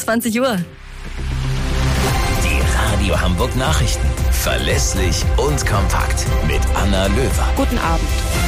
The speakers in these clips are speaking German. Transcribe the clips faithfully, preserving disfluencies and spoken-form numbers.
einundzwanzig Uhr. Die Radio Hamburg Nachrichten. Verlässlich und kompakt. Mit Anna Löwer. Guten Abend.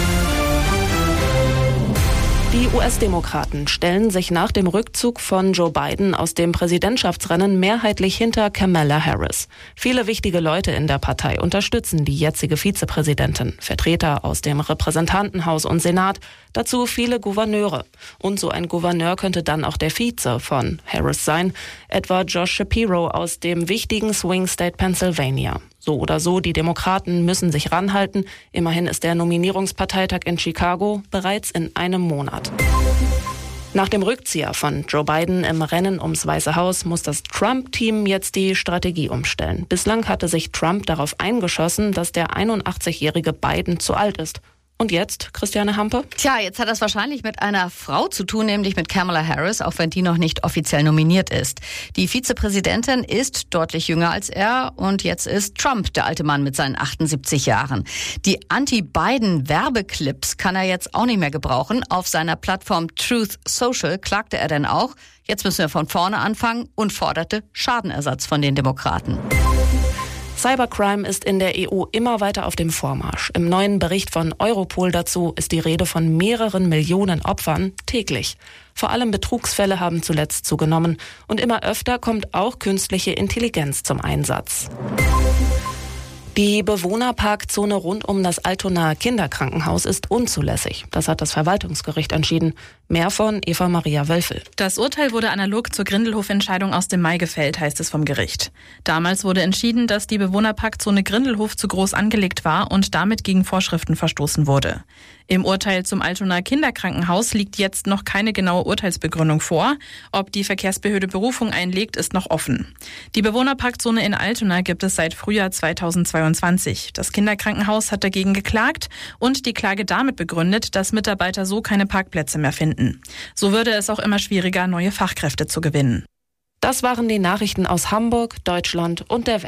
Die U S-Demokraten stellen sich nach dem Rückzug von Joe Biden aus dem Präsidentschaftsrennen mehrheitlich hinter Kamala Harris. Viele wichtige Leute in der Partei unterstützen die jetzige Vizepräsidentin, Vertreter aus dem Repräsentantenhaus und Senat, dazu viele Gouverneure. Und so ein Gouverneur könnte dann auch der Vize von Harris sein, etwa Josh Shapiro aus dem wichtigen Swing State Pennsylvania. So oder so, die Demokraten müssen sich ranhalten. Immerhin ist der Nominierungsparteitag in Chicago bereits in einem Monat. Nach dem Rückzieher von Joe Biden im Rennen ums Weiße Haus muss das Trump-Team jetzt die Strategie umstellen. Bislang hatte sich Trump darauf eingeschossen, dass der einundachtzigjährige Biden zu alt ist. Und jetzt, Christiane Hampe? Tja, jetzt hat das wahrscheinlich mit einer Frau zu tun, nämlich mit Kamala Harris, auch wenn die noch nicht offiziell nominiert ist. Die Vizepräsidentin ist deutlich jünger als er und jetzt ist Trump der alte Mann mit seinen achtundsiebzig Jahren. Die Anti-Biden-Werbeclips kann er jetzt auch nicht mehr gebrauchen. Auf seiner Plattform Truth Social klagte er dann auch. Jetzt müssen wir von vorne anfangen und forderte Schadenersatz von den Demokraten. Cybercrime ist in der E U immer weiter auf dem Vormarsch. Im neuen Bericht von Europol dazu ist die Rede von mehreren Millionen Opfern täglich. Vor allem Betrugsfälle haben zuletzt zugenommen und immer öfter kommt auch künstliche Intelligenz zum Einsatz. Die Bewohnerparkzone rund um das Altonaer Kinderkrankenhaus ist unzulässig. Das hat das Verwaltungsgericht entschieden. Mehr von Eva Maria Wölfel. Das Urteil wurde analog zur Grindelhof-Entscheidung aus dem Mai gefällt, heißt es vom Gericht. Damals wurde entschieden, dass die Bewohnerparkzone Grindelhof zu groß angelegt war und damit gegen Vorschriften verstoßen wurde. Im Urteil zum Altonaer Kinderkrankenhaus liegt jetzt noch keine genaue Urteilsbegründung vor. Ob die Verkehrsbehörde Berufung einlegt, ist noch offen. Die Bewohnerparkzone in Altona gibt es seit Frühjahr zweitausendzweiundzwanzig. Das Kinderkrankenhaus hat dagegen geklagt und die Klage damit begründet, dass Mitarbeiter so keine Parkplätze mehr finden. So würde es auch immer schwieriger, neue Fachkräfte zu gewinnen. Das waren die Nachrichten aus Hamburg, Deutschland und der Welt.